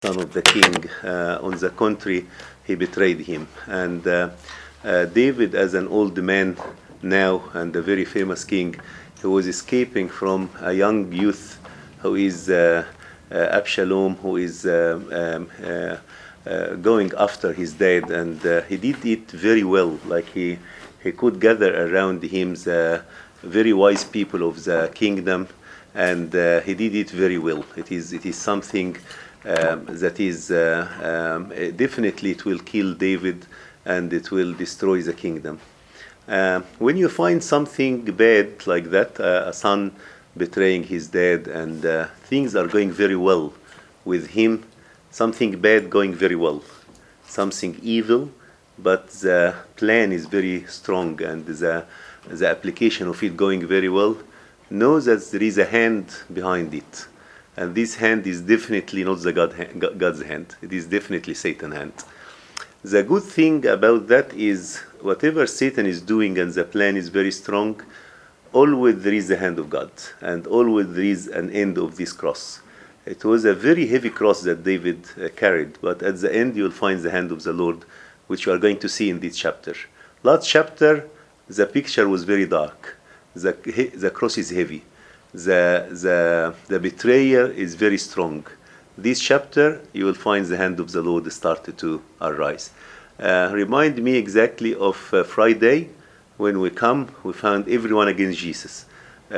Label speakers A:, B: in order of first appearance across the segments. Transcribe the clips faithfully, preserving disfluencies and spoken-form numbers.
A: son of the king. Uh, on the contrary, he betrayed him. And uh, uh, David, as an old man now and a very famous king, he was escaping from a young youth who is uh, uh, Absalom, who is uh, um, uh, uh, going after his dad. And uh, he did it very well. Like he, he could gather around him the very wise people of the kingdom, and uh, he did it very well. It is, it is something Um, that is uh, um, definitely it will kill David and it will destroy the kingdom. Uh, when you find something bad like that, uh, a son betraying his dad, and uh, things are going very well with him, something bad going very well, something evil, but the plan is very strong and the, the application of it going very well, know that there is a hand behind it. And this hand is definitely not the God hand, God's hand. It is definitely Satan's hand. The good thing about that is whatever Satan is doing and the plan is very strong, always there is the hand of God. And always there is an end of this cross. It was a very heavy cross that David uh, carried. But at the end you will find the hand of the Lord, which you are going to see in this chapter. Last chapter, the picture was very dark. The, the cross is heavy. The, the, the betrayer is very strong. This chapter, you will find the hand of the Lord started to arise. Uh, remind me exactly of uh, Friday, when we come, we found everyone against Jesus. Uh, uh,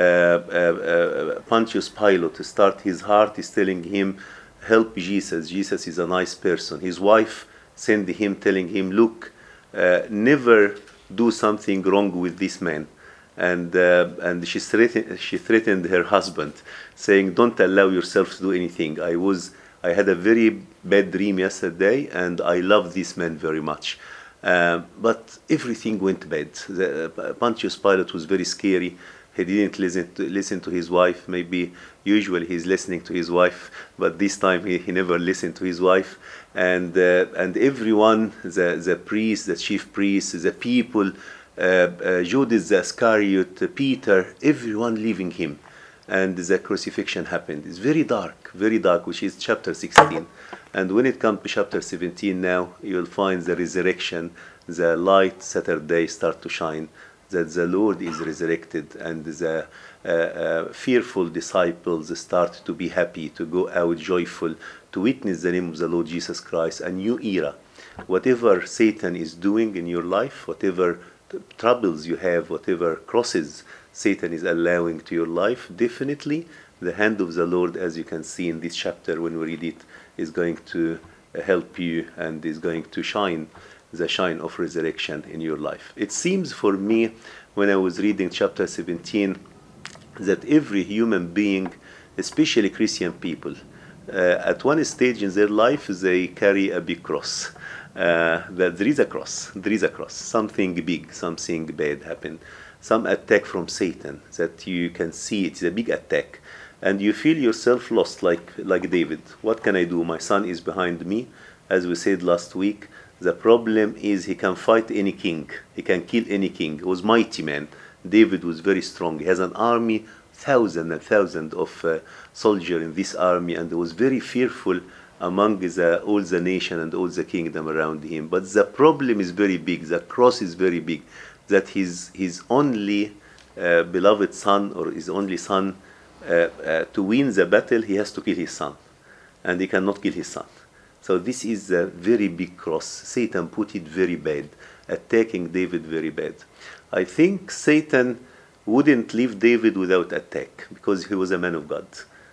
A: uh, Pontius Pilate, to start his heart, is telling him, help Jesus. Jesus is a nice person. His wife sent him, telling him, look, uh, never do something wrong with this man. And uh, and she threatened she threatened her husband, saying, "Don't allow yourself to do anything. I was I had a very bad dream yesterday, and I love this man very much." Uh, but everything went bad. The, uh, Pontius Pilate was very scary. He didn't listen to, listen to his wife. Maybe usually he's listening to his wife, but this time he, he never listened to his wife. And uh, and everyone, the the priests, the chief priests, the people. Uh, uh, Judas Iscariot, uh, Peter, everyone leaving him, and the crucifixion happened. It's very dark, very dark, which is chapter sixteen. And when it comes to chapter seventeen now, you'll find the resurrection, the light Saturday start to shine, that the Lord is resurrected, and the uh, uh, fearful disciples start to be happy, to go out joyful, to witness the name of the Lord Jesus Christ, a new era. Whatever Satan is doing in your life, whatever troubles you have, whatever crosses Satan is allowing to your life, definitely the hand of the Lord, as you can see in this chapter when we read it, is going to help you and is going to shine the shine of resurrection in your life. It seems for me, when I was reading chapter seventeen, that every human being, especially Christian people, uh, at one stage in their life, they carry a big cross. Uh, that there is a cross, there is a cross, something big, something bad happened, some attack from Satan that you can see. It's a big attack, and you feel yourself lost, like like David. What can I do? My son is behind me, as we said last week. The problem is he can fight any king, he can kill any king. He was mighty man. David was very strong. He has an army, thousand and thousand of uh, soldiers in this army, and he was very fearful among the, all the nation and all the kingdom around him. But the problem is very big. The cross is very big. That his his only uh, beloved son, or his only son, uh, uh, to win the battle, he has to kill his son, and he cannot kill his son. So this is a very big cross. Satan put it very bad, attacking David very bad. I think Satan wouldn't leave David without attack, because he was a man of God.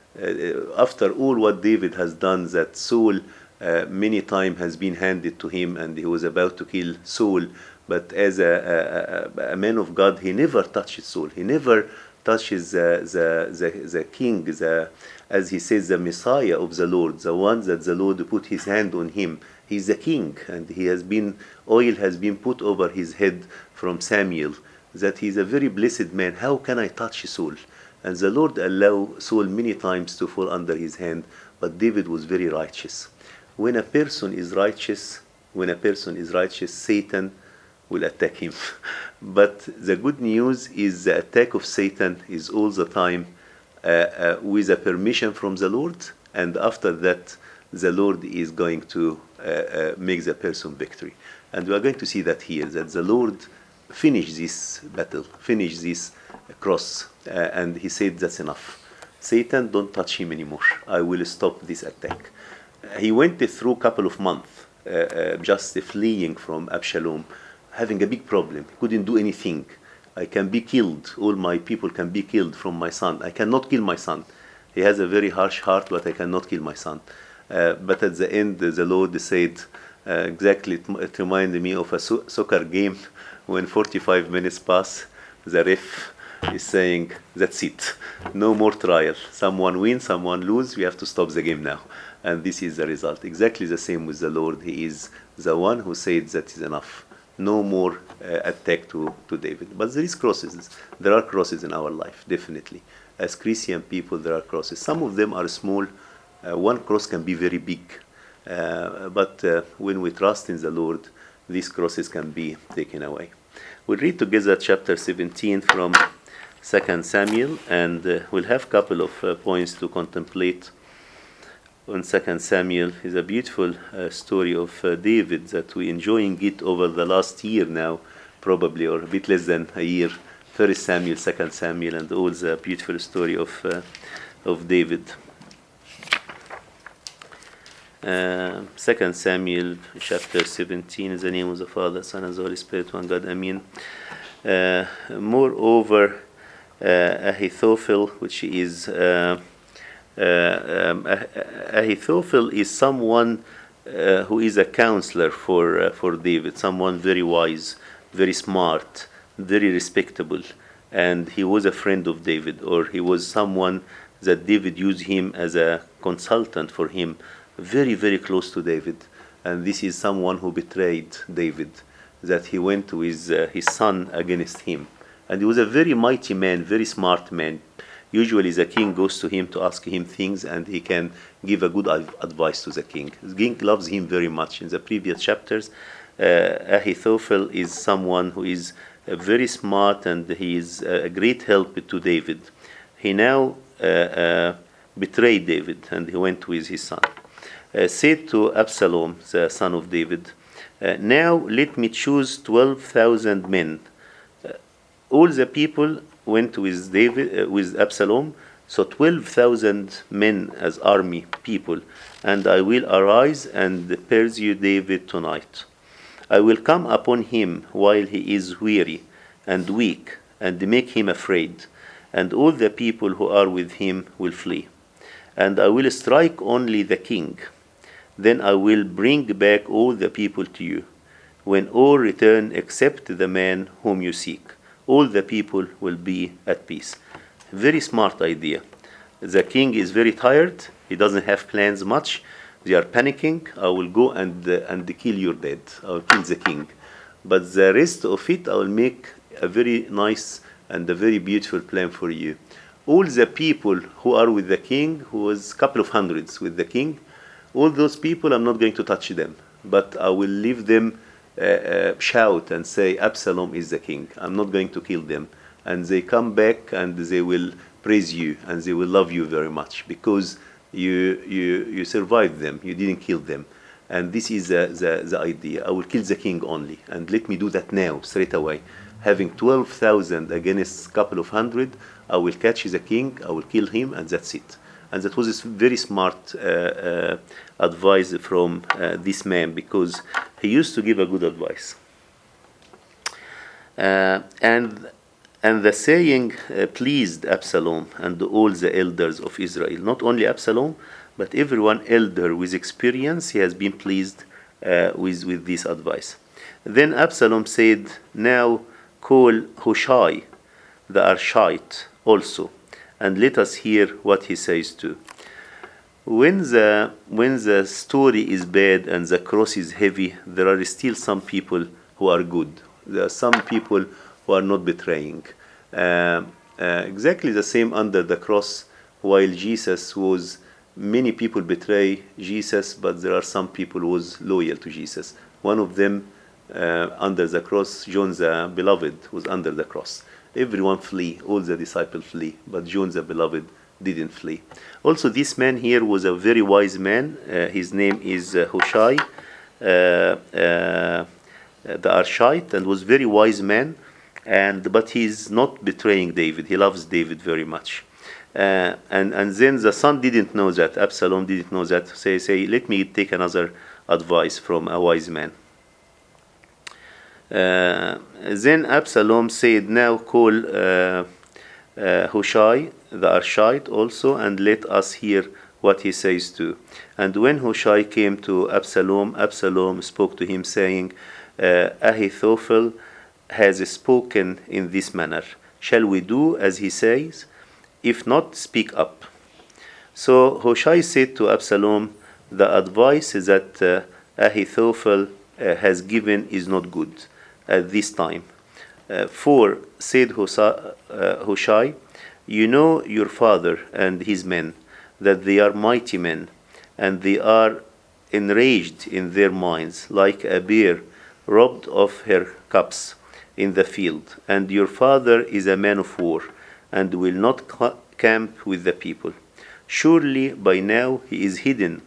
A: Uh, after all what David has done, that Saul uh, many times has been handed to him, and he was about to kill Saul, but as a, a, a man of God, he never touches Saul. He never touches uh, the, the, the king, the, as he says, the Messiah of the Lord, the one that the Lord put his hand on him. He's the king, and he has been, oil has been put over his head from Samuel, that he's a very blessed man. How can I touch Saul? And the Lord allowed Saul many times to fall under his hand, but David was very righteous. When a person is righteous, when a person is righteous, Satan will attack him. But the good news is the attack of Satan is all the time uh, uh, with a permission from the Lord, and after that the Lord is going to uh, uh, make the person victory. And we are going to see that here, that the Lord finished this battle, finished this cross, uh, and he said, that's enough. Satan, don't touch him anymore. I will stop this attack. Uh, he went through a couple of months uh, uh, just fleeing from Absalom, having a big problem. He couldn't do anything. I can be killed. All my people can be killed from my son. I cannot kill my son. He has a very harsh heart, but I cannot kill my son. Uh, but at the end, the Lord said, uh, exactly, it, it reminded me of a so- soccer game when forty-five minutes pass, the ref is saying, that's it, no more trial. Someone wins, someone loses, we have to stop the game now. And this is the result. Exactly the same with the Lord. He is the one who said that is enough. No more uh, attack to, to David. But there is crosses. There are crosses in our life, definitely. As Christian people, there are crosses. Some of them are small. Uh, one cross can be very big. Uh, but uh, when we trust in the Lord, these crosses can be taken away. We'll read together chapter seventeen from Second Samuel, and uh, we'll have a couple of uh, points to contemplate on Second Samuel. Is a beautiful uh, story of uh, David that we're enjoying it over the last year now, probably, or a bit less than a year. First Samuel, Second Samuel, and all the beautiful story of uh, of David. Uh, Second Samuel, chapter seventeen, is the name of the Father, Son, and the Holy Spirit, one God, Amen. Uh, moreover, uh, Ahithophel, which is uh, uh, um, Ahithophel is someone uh, who is a counselor for uh, for David, someone very wise, very smart, very respectable, and he was a friend of David, or he was someone that David used him as a consultant for him. Very, very close to David. And this is someone who betrayed David, that he went with uh, his son against him. And he was a very mighty man, very smart man. Usually the king goes to him to ask him things, and he can give a good advice to the king. The king loves him very much. In the previous chapters, uh, Ahithophel is someone who is uh, very smart, and he is a great help to David. He now uh, uh, betrayed David, and he went with his son. Uh, said to Absalom, the son of David, uh, now let me choose twelve thousand men. Uh, all the people went with David, uh, with Absalom, so twelve thousand men as army people, and I will arise and pursue David tonight. I will come upon him while he is weary and weak, and make him afraid, and all the people who are with him will flee. And I will strike only the king. Then I will bring back all the people to you. When all return except the man whom you seek, all the people will be at peace. Very smart idea. The king is very tired. He doesn't have plans much. They are panicking. I will go and uh, and kill your dead. I will kill the king. But the rest of it, I will make a very nice and a very beautiful plan for you. All the people who are with the king, who was a couple of hundreds with the king, all those people, I'm not going to touch them, but I will leave them uh, uh, shout and say, Absalom is the king. I'm not going to kill them. And they come back and they will praise you and they will love you very much because you you you survived them. You didn't kill them. And this is the, the, the idea. I will kill the king only. And let me do that now, straight away. Having twelve thousand against a couple of hundred, I will catch the king, I will kill him, and that's it. And that was a very smart uh, uh, advice from uh, this man, because he used to give a good advice. Uh, and and the saying uh, pleased Absalom and all the elders of Israel. Not only Absalom, but everyone elder with experience, he has been pleased uh, with, with this advice. Then Absalom said, now call Hushai the Archite also, and let us hear what he says too. When the when the story is bad and the cross is heavy, there are still some people who are good. There are some people who are not betraying. Uh, uh, exactly the same under the cross, while Jesus was, many people betray Jesus, but there are some people who was loyal to Jesus. One of them uh, under the cross, John the Beloved, was under the cross. Everyone flee, all the disciples flee, but John the Beloved didn't flee. Also, this man here was a very wise man. Uh, his name is uh, Hushai, uh, uh, the Arshite, and was very wise man. And but he's not betraying David. He loves David very much. Uh, and and then the son didn't know that. Absalom didn't know that. Say say, let me take another advice from a wise man. Uh, then Absalom said, now call uh, uh, Hushai the Arshite also, and let us hear what he says too. And when Hushai came to Absalom, Absalom spoke to him, saying, uh, Ahithophel has spoken in this manner. Shall we do as he says? If not, speak up. So Hushai said to Absalom, the advice that uh, Ahithophel uh, has given is not good at this time. Uh, for, said Hushai, uh, Hushai, you know your father and his men, that they are mighty men, and they are enraged in their minds, like a bear robbed of her cubs in the field. And your father is a man of war, and will not camp with the people. Surely by now he is hidden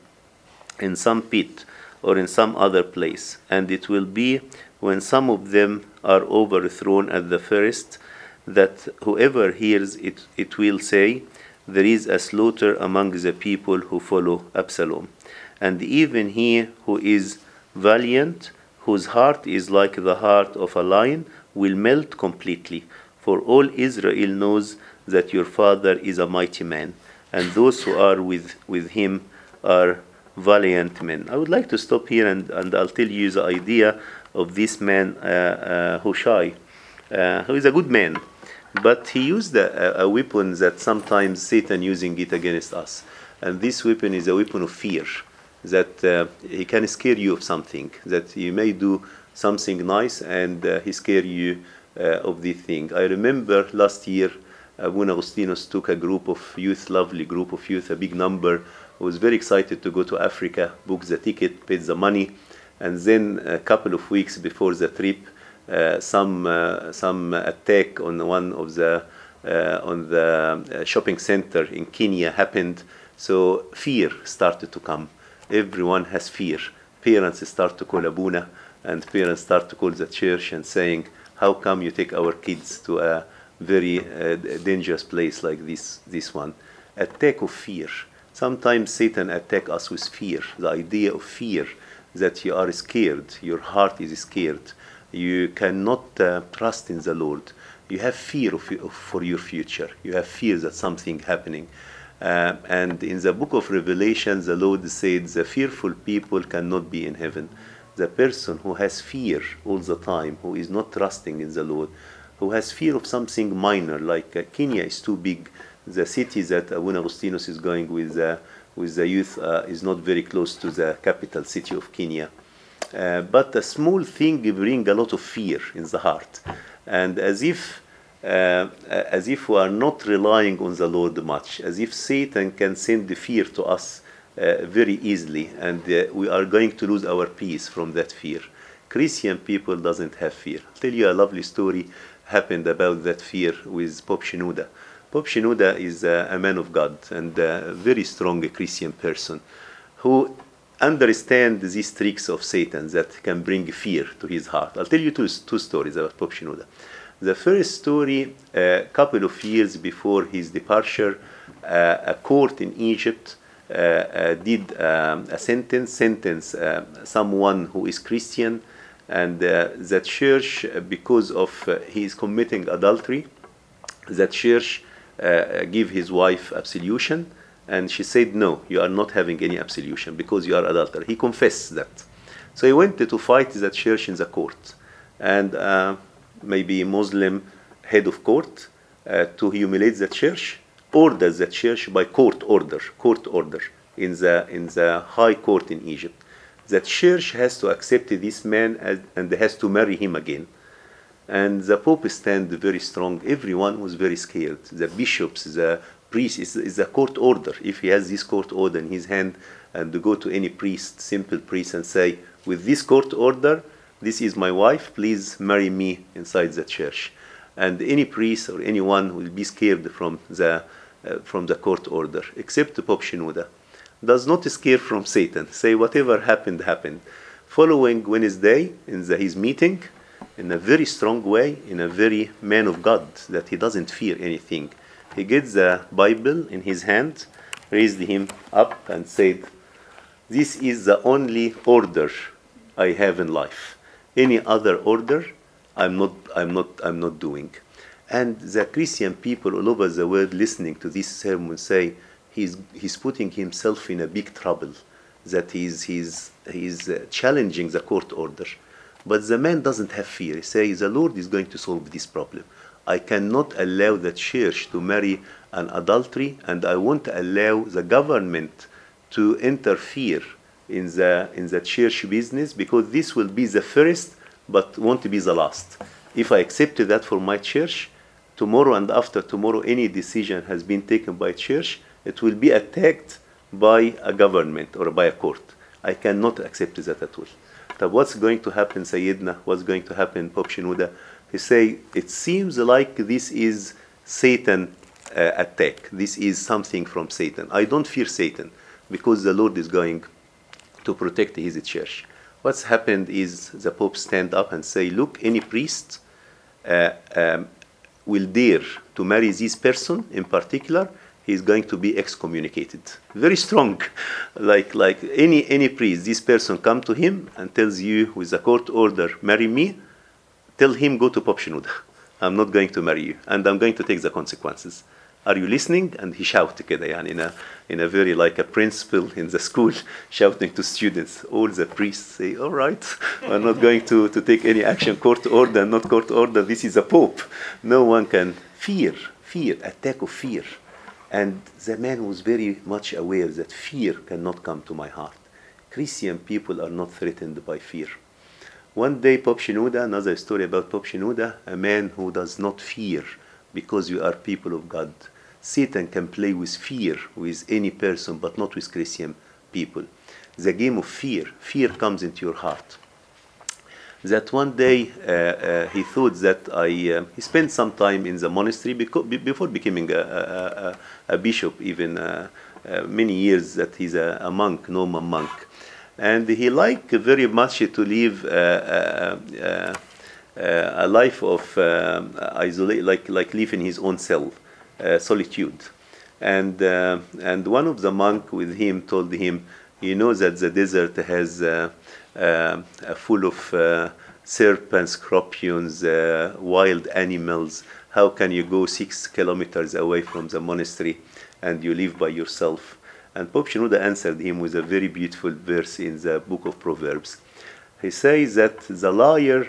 A: in some pit or in some other place, and it will be when some of them are overthrown at the first, that whoever hears it, it will say, there is a slaughter among the people who follow Absalom. And even he who is valiant, whose heart is like the heart of a lion, will melt completely. For all Israel knows that your father is a mighty man, and those who are with, with him are valiant men. I would like to stop here, and, and I'll tell you the idea of this man, uh, uh, Hushai, uh, who is a good man, but he used a, a weapon that sometimes Satan using it against us. And this weapon is a weapon of fear, that uh, he can scare you of something, that you may do something nice, and uh, he scare you uh, of this thing. I remember last year, Abuna Agustinus took a group of youth, lovely group of youth, a big number, who was very excited to go to Africa, booked the ticket, paid the money, and then a couple of weeks before the trip, uh, some uh, some attack on one of the uh, on the shopping center in Kenya happened. So fear started to come. Everyone has fear. Parents start to call Abuna, and parents start to call the church and saying, how come you take our kids to a very uh, dangerous place like this this one? Attack of fear. Sometimes Satan attack us with fear, the idea of fear, that you are scared, your heart is scared, you cannot uh, trust in the Lord, you have fear of, of, for your future, you have fear that something happening. Uh, and in the book of Revelation, the Lord said, the fearful people cannot be in heaven. The person who has fear all the time, who is not trusting in the Lord, who has fear of something minor, like uh, Kenya is too big, the city that Abuna Agustinus is going with uh, with the youth uh, is not very close to the capital city of Kenya. Uh, but a small thing brings a lot of fear in the heart. And as if uh, as if we are not relying on the Lord much, as if Satan can send the fear to us uh, very easily, and uh, we are going to lose our peace from that fear. Christian people doesn't have fear. I'll tell you a lovely story happened about that fear with Pope Shenouda. Pope Shenouda is uh, a man of God and a very strong Christian person who understands these tricks of Satan that can bring fear to his heart. I'll tell you two, two stories about Pope Shenouda. The first story, a couple of years before his departure, uh, a court in Egypt uh, uh, did um, a sentence, sentence uh, someone who is Christian, and uh, that church, because of uh, he is committing adultery, that church Uh, give his wife absolution, and she said, no, you are not having any absolution because you are adulterer. He confessed that. So he went to fight the church in the court, and uh, maybe a Muslim head of court uh, to humiliate the church, orders the church by court order, court order in the in the high court in Egypt. The church has to accept this man as, and has to marry him again. And the Pope stand very strong. Everyone was very scared. The bishops, the priests, it's, it's a court order. If he has this court order in his hand, and to go to any priest, simple priest, and say, with this court order, this is my wife, please marry me inside the church. And any priest or anyone will be scared from the uh, from the court order, except Pope Shenouda. Does not scare from Satan. Say whatever happened, happened. Following Wednesday in the, his meeting, in a very strong way, in a very man of God, that he doesn't fear anything. He gets the Bible in his hand, raised him up and said, this is the only order I have in life. Any other order, I'm not, I'm not, I'm not doing. And the Christian people all over the world listening to this sermon say, he's, he's putting himself in a big trouble, that he's, he's, he's uh, challenging the court order. But the man doesn't have fear. He says, the Lord is going to solve this problem. I cannot allow the church to marry an adultery, and I won't allow the government to interfere in the, in the church business, because this will be the first, but won't be the last. If I accept that for my church, tomorrow and after tomorrow, any decision has been taken by church, it will be attacked by a government or by a court. I cannot accept that at all. So what's going to happen, Sayyidina? What's going to happen, Pope Shenouda? He say, it seems like this is Satan uh, attack. This is something from Satan. I don't fear Satan, because the Lord is going to protect his church. What's happened is the Pope stand up and say, look, any priest uh, um, will dare to marry this person in particular, he is going to be excommunicated. Very strong. Like like any any priest, this person come to him and tells you with a court order, marry me, tell him go to Pope Shenouda. I'm not going to marry you, and I'm going to take the consequences. Are you listening? And he shouted كده, in a in a very like a principal in the school, shouting to students. All the priests say, all right, we're not going to, to take any action, court order, not court order, this is a pope. No one can fear, fear, attack of fear. And the man was very much aware that fear cannot come to my heart. Christian people are not threatened by fear. One day, Pope Shenouda, another story about Pope Shenouda, a man who does not fear, because you are people of God. Satan can play with fear with any person, but not with Christian people. The game of fear, fear comes into your heart. That one day uh, uh, he thought that I, uh, he spent some time in the monastery because, before becoming a, a, a, a bishop, even uh, uh, many years that he's a, a monk, Norman monk. And he liked very much to live uh, uh, uh, uh, a life of uh, isolate, like, like live in his own cell, uh, solitude. And, uh, and one of the monks with him told him, you know that the desert has uh, uh, full of uh, serpents, scorpions, uh, wild animals. How can you go six kilometers away from the monastery and you live by yourself? And Pope Shenouda answered him with a very beautiful verse in the book of Proverbs. He says that the liar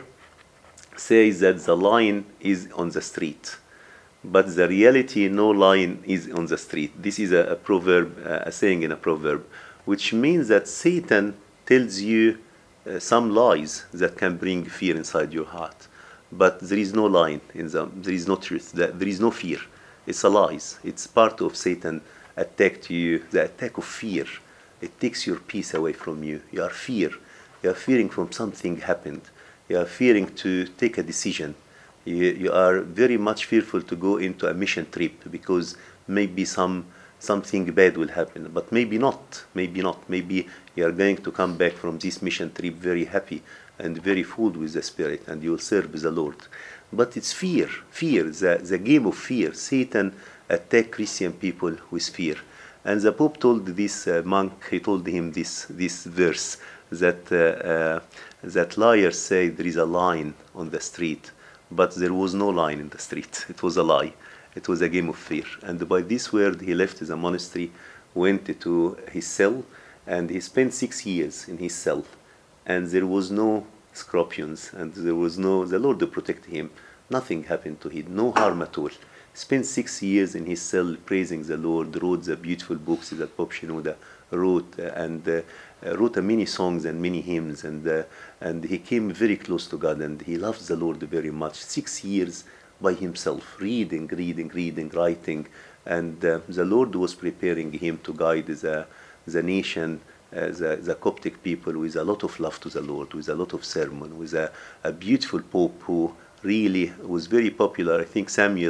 A: says that the lion is on the street, but the reality, no lion is on the street. This is a, a proverb, uh, a saying in a proverb, which means that Satan tells you uh, some lies that can bring fear inside your heart. But there is no lion in them. There is no truth. There is no fear. It's a lies. It's part of Satan attack to you, the attack of fear. It takes your peace away from you. You are fear. You are fearing from something happened. You are fearing to take a decision. You, you are very much fearful to go into a mission trip because maybe some something bad will happen, but maybe not, maybe not. Maybe you are going to come back from this mission trip very happy and very full with the Spirit, and you will serve the Lord. But it's fear, fear, the, the game of fear. Satan attack Christian people with fear. And the Pope told this uh, monk, he told him this, this verse, that, uh, uh, that liars say there is a lion on the street, but there was no lion in the street. It was a lie. It was a game of fear. And by this word, he left the monastery, went to his cell, and he spent six years in his cell. And there was no scorpions, and there was no, the Lord protected him. Nothing happened to him, no harm at all. Spent six years in his cell praising the Lord, wrote the beautiful books that Pope Shenouda wrote, uh, and uh, wrote uh, many songs and many hymns, and, uh, and he came very close to God, and he loved the Lord very much. Six years by himself, reading, reading, reading, writing, and uh, the Lord was preparing him to guide the, the nation, uh, the, the Coptic people, with a lot of love to the Lord, with a lot of sermon, with a, a beautiful Pope who really was very popular. I think Samuel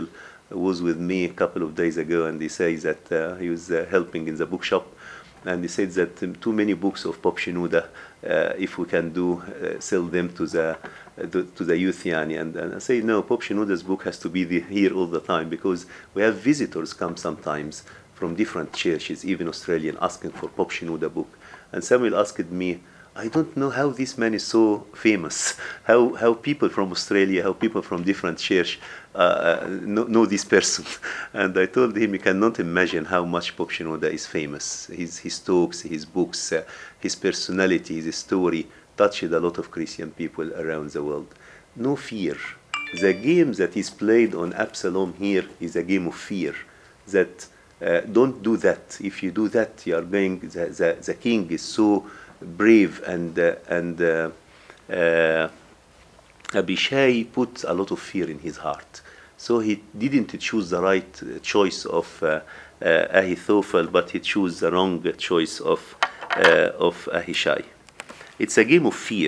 A: was with me a couple of days ago, and he says that uh, he was uh, helping in the bookshop, and he said that um, too many books of Pop Shenouda, uh, if we can do, uh, sell them to the uh, to, to the youth, yani. And, and I say, no, Pop Shenouda's book has to be the, here all the time, because we have visitors come sometimes from different churches, even Australian, asking for Pop Shenouda book. And Samuel asked me, I don't know how this man is so famous, how how people from Australia, how people from different church uh, know, know this person. And I told him, you cannot imagine how much Pop Shenouda is famous. His, his talks, his books, uh, his personality, his story touched a lot of Christian people around the world. No fear. The game that is played on Absalom here is a game of fear. That uh, don't do that. If you do that, you are going, the, the, the king is so brave, and uh, and uh, uh, Abishai put a lot of fear in his heart, so he didn't choose the right choice of uh, uh, Ahithophel, but he chose the wrong choice of uh, of Ahishai. It's a game of fear.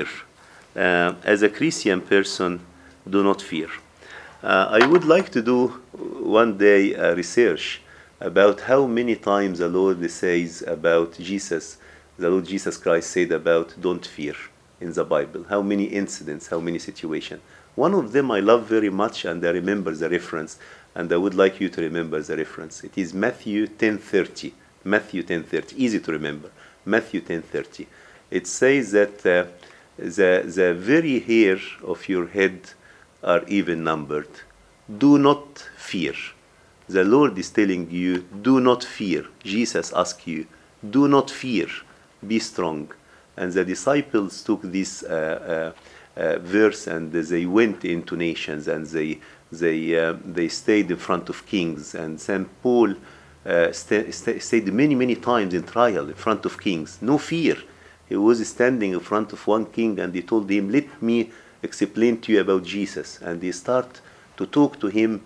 A: Uh, as a Christian person, do not fear. Uh, I would like to do one day a research about how many times the Lord says about Jesus. The Lord Jesus Christ said about don't fear in the Bible. How many incidents, how many situations. One of them I love very much, and I remember the reference, and I would like you to remember the reference. It is Matthew ten thirty. Matthew ten thirty, easy to remember. Matthew ten thirty. It says that uh, the, the very hair of your head are even numbered. Do not fear. The Lord is telling you, do not fear. Jesus asks you, do not fear. Be strong. And the disciples took this uh, uh, uh, verse, and they went into nations, and they they uh, they stayed in front of kings. And Saint Paul uh, st- st- stayed many many times in trial in front of kings. No fear. He was standing in front of one king, and he told him, "Let me explain to you about Jesus." And he start to talk to him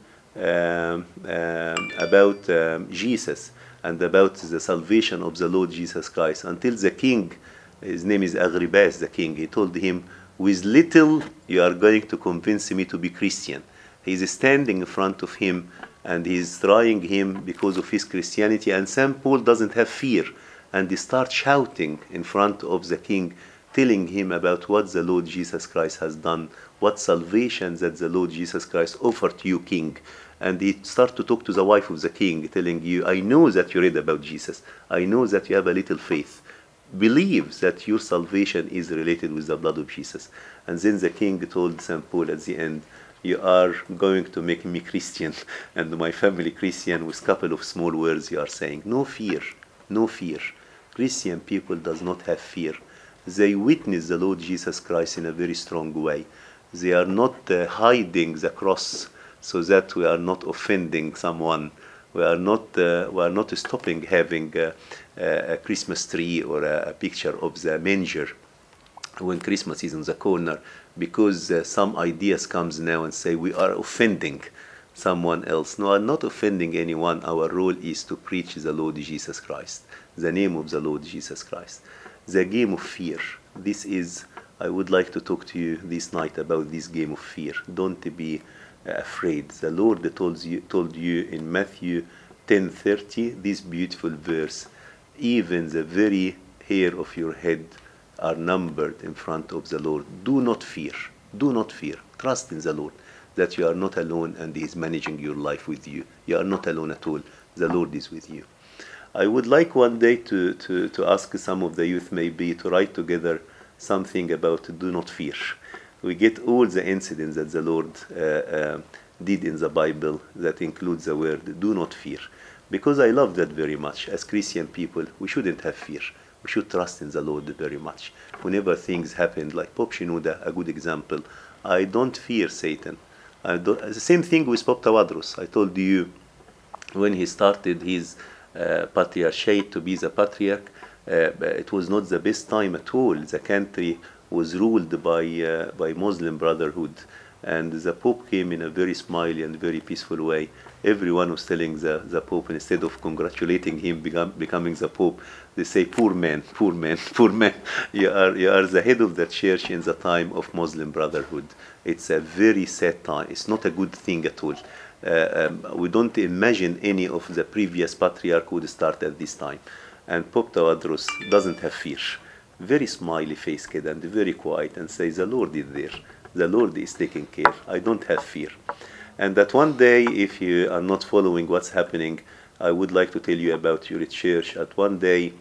A: um, um, about um, Jesus, and about the salvation of the Lord Jesus Christ, until the king, his name is Agribas, the king, he told him, with little you are going to convince me to be Christian. He's standing in front of him, and he's trying him because of his Christianity, and Saint Paul doesn't have fear, and he starts shouting in front of the king, telling him about what the Lord Jesus Christ has done, what salvation that the Lord Jesus Christ offered to you, king. And he started to talk to the wife of the king, telling you, I know that you read about Jesus. I know that you have a little faith. Believe that your salvation is related with the blood of Jesus. And then the king told Saint Paul at the end, you are going to make me Christian and my family Christian with a couple of small words you are saying. No fear, no fear. Christian people does not have fear. They witness the Lord Jesus Christ in a very strong way. They are not uh, hiding the cross so that we are not offending someone. We are not uh, we are not stopping having uh, a Christmas tree or a, a picture of the manger when Christmas is in the corner, because uh, some ideas comes now and say we are offending someone else. No, I'm not offending anyone. Our role is to preach the Lord Jesus Christ, the name of the Lord Jesus Christ. The game of fear. This is, I would like to talk to you this night about this game of fear. Don't be afraid. The Lord told you, told you in Matthew ten thirty this beautiful verse, even the very hair of your head are numbered in front of the Lord. Do not fear. Do not fear. Trust in the Lord that you are not alone, and He is managing your life with you. You are not alone at all. The Lord is with you. I would like one day to, to, to ask some of the youth maybe to write together something about do not fear. We get all the incidents that the Lord uh, uh, did in the Bible that includes the word do not fear. Because I love that very much. As Christian people, we shouldn't have fear. We should trust in the Lord very much. Whenever things happen, like Pop Shenouda, a good example, I don't fear Satan. I don't, the same thing with Pope Tawadros. I told you when he started his uh, patriarchate to be the patriarch, uh, it was not the best time at all. The country was ruled by uh, by Muslim Brotherhood, and the Pope came in a very smiley and very peaceful way. Everyone was telling the, the Pope, instead of congratulating him become, becoming the Pope, they say, poor man, poor man, poor man. You are, you are the head of the church in the time of Muslim Brotherhood. It's a very sad time. It's not a good thing at all. uh, um, we don't imagine any of the previous patriarch would start at this time. And Pope Tawadros doesn't have fear. Very smiley face kid and very quiet, and says, the Lord is there. The Lord is taking care. I don't have fear. And that one day, if you are not following what's happening, I would like to tell you about your church. At one day,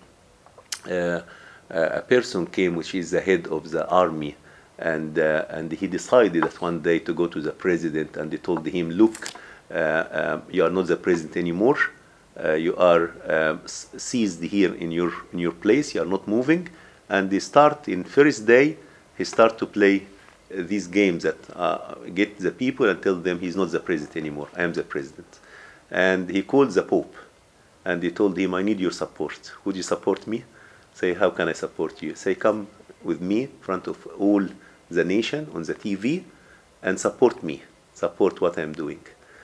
A: uh, a person came, which is the head of the army, and uh, and he decided that one day to go to the president, and they told him, look, uh, um, you are not the president anymore. Uh, you are um, seized here in your in your place. You are not moving. And they start in first day. He start to play uh, these games that uh, get the people and tell them he's not the president anymore. I am the president. And he called the Pope, and he told him, I need your support. Would you support me? Say, how can I support you? Say, come with me in front of all the nation on the T V and support me. Support what I'm doing.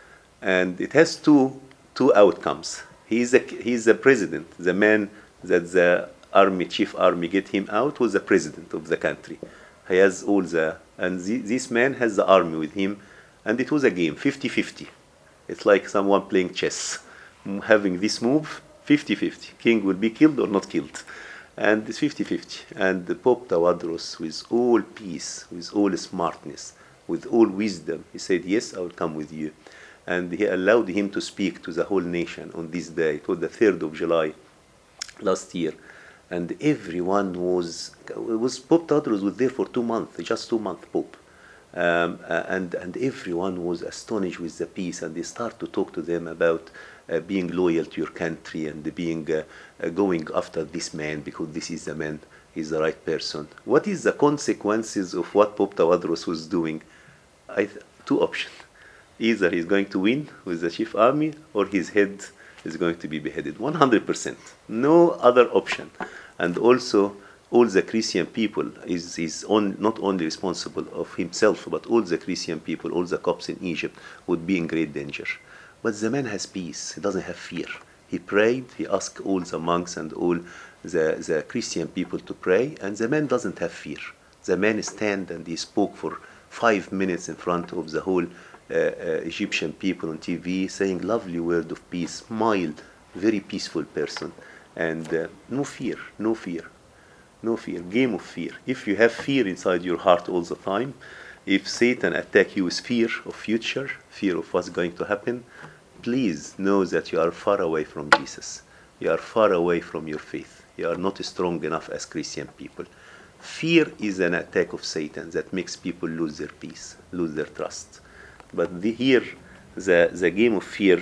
A: And it has two two outcomes. He's the he's the president, the man that the army chief army get him out was the president of the country. He has all the and the, this man has the army with him, and it was a game fifty-fifty. It's like someone playing chess, having this move fifty-fifty. King will be killed or not killed, and it's fifty-fifty. And the Pope Tawadros, with all peace, with all smartness, with all wisdom, he said, yes, I will come with you. And he allowed him to speak to the whole nation on this day. It was the third of July last year. And everyone was, it was Pope Tawadros was there for two months, just two months, Pope. Um, uh, and, and everyone was astonished with the peace, and they start to talk to them about uh, being loyal to your country and being uh, uh, going after this man because this is the man, he's the right person. What is the consequences of what Pope Tawadros was doing? I th- two options. Either he's going to win with the chief army, or his head is going to be beheaded. one hundred percent. No other option. And also, all the Christian people is, is on, not only responsible of himself, but all the Christian people, all the Copts in Egypt would be in great danger. But the man has peace. He doesn't have fear. He prayed. He asked all the monks and all the, the Christian people to pray, and the man doesn't have fear. The man stand and he spoke for five minutes in front of the whole Uh, uh, Egyptian people on T V, saying lovely word of peace, mild, very peaceful person, and uh, no fear, no fear, no fear, game of fear. If you have fear inside your heart all the time, if Satan attack you with fear of future, fear of what's going to happen, please know that you are far away from Jesus. You are far away from your faith. You are not strong enough as Christian people. Fear is an attack of Satan that makes people lose their peace, lose their trust. But the, here, the, the game of fear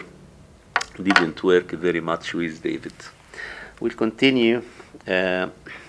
A: didn't work very much with David. We'll continue. Uh,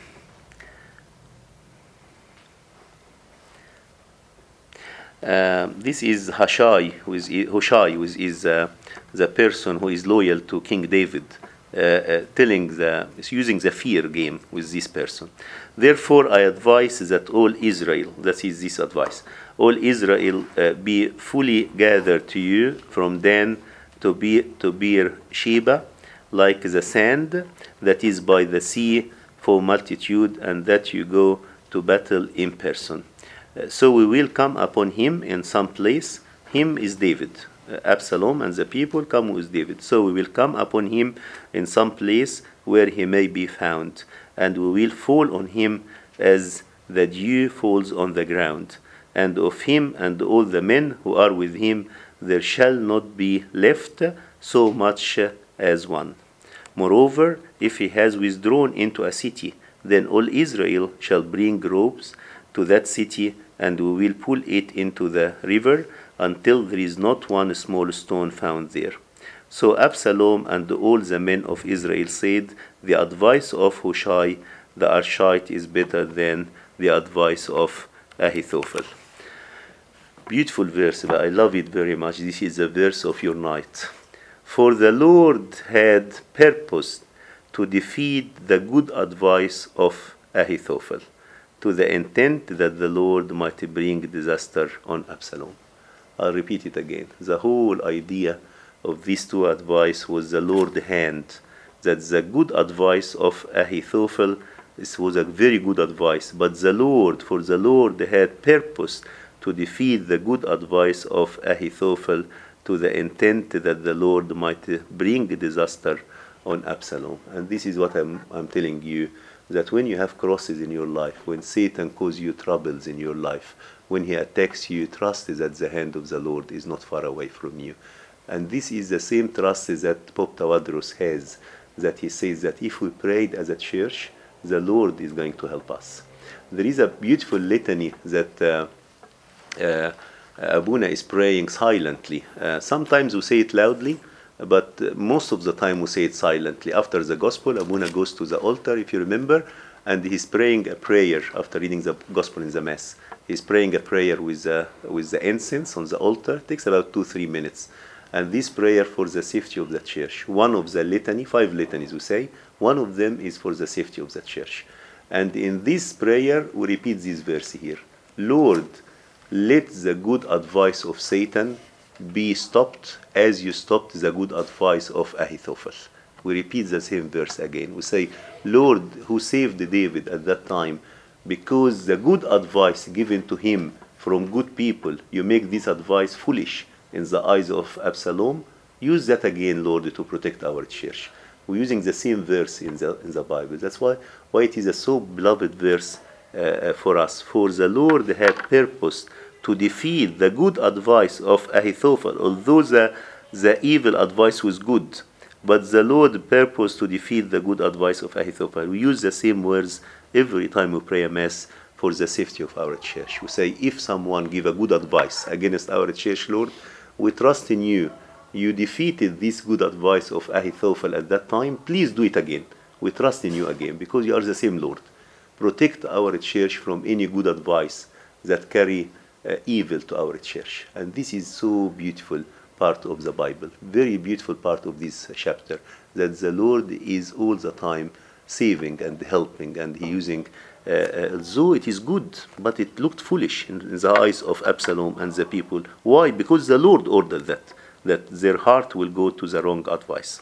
A: uh, this is Hushai, who is, Hushai, who is uh, the person who is loyal to King David, uh, uh, telling the, is using the fear game with this person. Therefore, I advise that all Israel, that is this advice, all Israel uh, be fully gathered to you from Dan to, be, to Beersheba, like the sand that is by the sea for multitude, and that you go to battle in person. Uh, so we will come upon him in some place. Him is David. Uh, Absalom and the people come with David. So we will come upon him in some place where he may be found, and we will fall on him as the dew falls on the ground. And of him and all the men who are with him there shall not be left so much as one. Moreover, if he has withdrawn into a city, then all Israel shall bring ropes to that city, and we will pull it into the river until there is not one small stone found there. So Absalom and all the men of Israel said, the advice of Hushai the Archite is better than the advice of Ahithophel. Beautiful verse, but I love it very much. This is the verse of your night. For the Lord had purposed to defeat the good advice of Ahithophel, to the intent that the Lord might bring disaster on Absalom. I'll repeat it again. The whole idea of these two advice was the Lord's hand, that the good advice of Ahithophel, this was a very good advice, but the Lord, for the Lord had purposed to defeat the good advice of Ahithophel, to the intent that the Lord might bring disaster on Absalom. And this is what I'm, I'm telling you, that when you have crosses in your life, when Satan causes you troubles in your life, when he attacks you, trust that the hand of the Lord is not far away from you. And this is the same trust that Pope Tawadros has, that he says that if we prayed as a church, the Lord is going to help us. There is a beautiful litany that uh, uh, Abuna is praying silently. Uh, sometimes we say it loudly, but uh, most of the time we say it silently. After the gospel, Abuna goes to the altar, if you remember, and he's praying a prayer after reading the gospel in the mass. He's praying a prayer with, uh, with the incense on the altar. It takes about two, three minutes. And this prayer for the safety of the church. One of the litany, five litanies we say, one of them is for the safety of the church. And in this prayer, we repeat this verse here. Lord, let the good advice of Satan be stopped as you stopped the good advice of Ahithophel. We repeat the same verse again. We say, Lord, who saved David at that time, because the good advice given to him from good people, you make this advice foolish in the eyes of Absalom. Use that again, Lord, to protect our church. We're using the same verse in the, in the Bible. That's why, why it is a so beloved verse uh, for us. For the Lord had purposed to defeat the good advice of Ahithophel, although the, the evil advice was good. But the Lord purposed to defeat the good advice of Ahithophel. We use the same words every time we pray a mass for the safety of our church. We say, if someone give a good advice against our church, Lord, we trust in you. You defeated this good advice of Ahithophel at that time. Please do it again. We trust in you again, because you are the same Lord. Protect our church from any good advice that carry uh, evil to our church. And this is so beautiful part of the Bible, very beautiful part of this chapter, that the Lord is all the time saving and helping and using, uh, uh, though it is good, but it looked foolish in, in the eyes of Absalom and the people. Why? Because the Lord ordered that, that their heart will go to the wrong advice.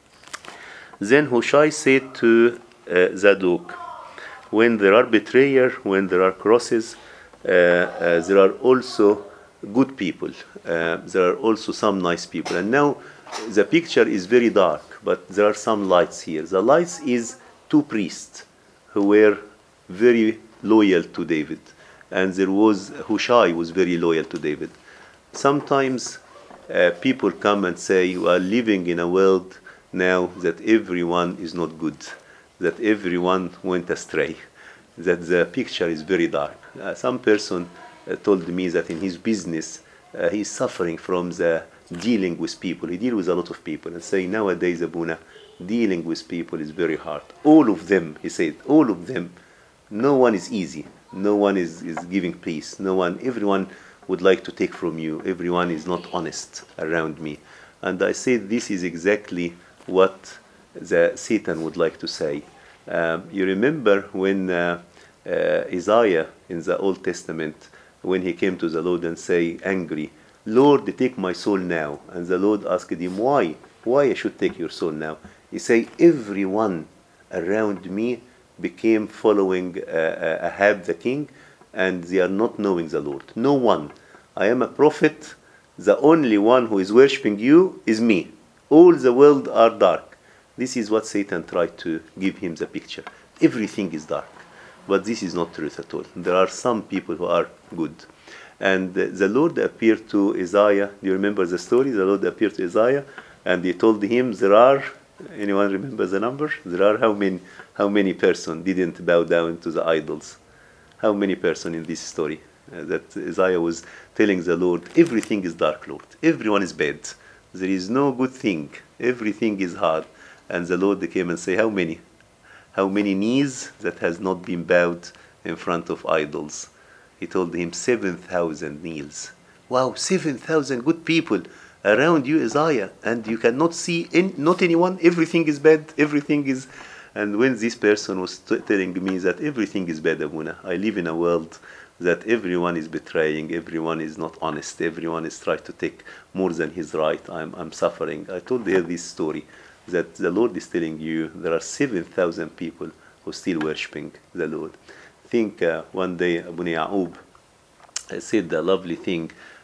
A: Then Hushai said to uh, Zadok, when there are betrayers, when there are crosses, uh, uh, there are also good people. Uh, there are also some nice people. And now the picture is very dark, but there are some lights here. The lights is two priests who were very loyal to David. And there was, Hushai was very loyal to David. Sometimes uh, people come and say, we are living in a world now that everyone is not good, that everyone went astray, that the picture is very dark. Uh, some person uh, told me that in his business, uh, he's suffering from the dealing with people. He deals with a lot of people and say, nowadays, Abuna, dealing with people is very hard. All of them, he said, all of them, no one is easy. No one is, is giving peace. No one, everyone would like to take from you. Everyone is not honest around me. And I said, this is exactly what the Satan would like to say. Um, you remember when uh, uh, Isaiah in the Old Testament, when he came to the Lord and say, angry, Lord, take my soul now. And the Lord asked him, why? Why I should take your soul now? He say, everyone around me became following uh, Ahab the king, and they are not knowing the Lord. No one. I am a prophet. The only one who is worshipping you is me. All the world are dark. This is what Satan tried to give him the picture. Everything is dark. But this is not truth at all. There are some people who are good. And uh, the Lord appeared to Isaiah. Do you remember the story? The Lord appeared to Isaiah and he told him, there are, anyone remember the number? There are how many, how many persons didn't bow down to the idols? How many persons in this story? Uh, that Isaiah was telling the Lord, everything is dark, Lord. Everyone is bad. There is no good thing. Everything is hard. And the Lord came and said, how many? How many knees that has not been bowed in front of idols? He told him, seven thousand knees. Wow, seven thousand good people around you, Isaiah. And you cannot see in, not anyone. Everything is bad. Everything is... And when this person was t- telling me that everything is bad, Abuna, I live in a world that everyone is betraying, everyone is not honest, everyone is trying to take more than his right. I'm, I'm suffering. I told her this story, that the Lord is telling you there are seven thousand people who are still worshipping the Lord. I think uh, one day Abu Ya'ub said a lovely thing